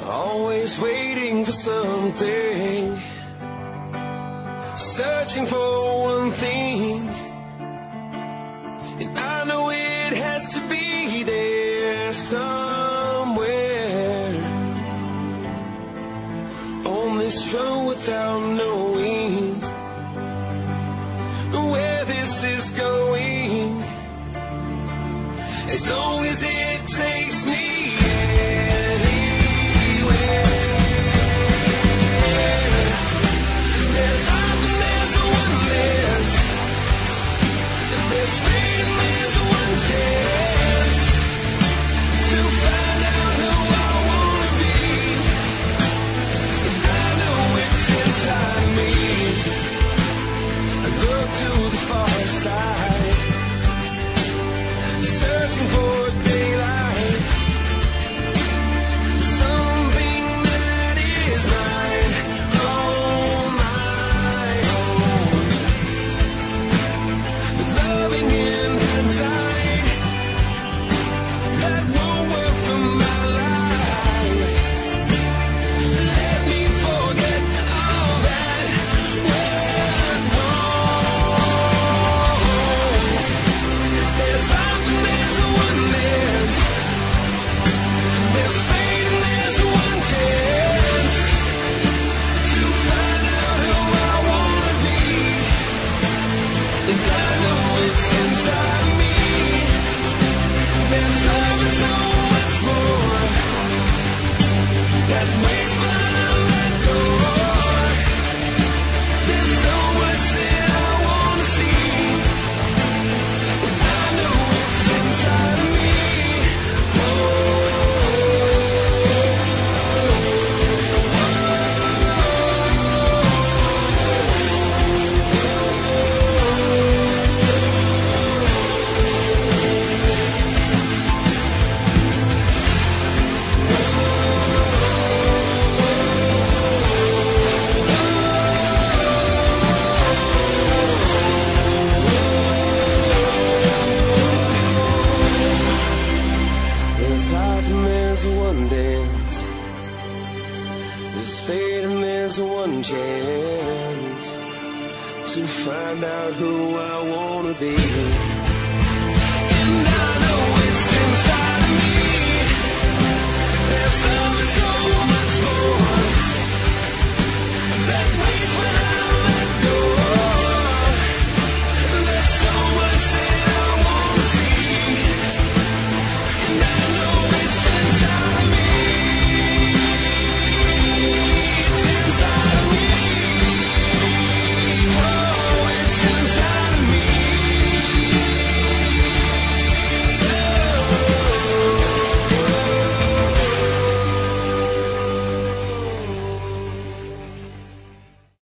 Always waiting for something, searching for one thing, and I know it has to be there somewhere. On this road without knowing where this is going, as long as it takes me. To find out who I wanna be.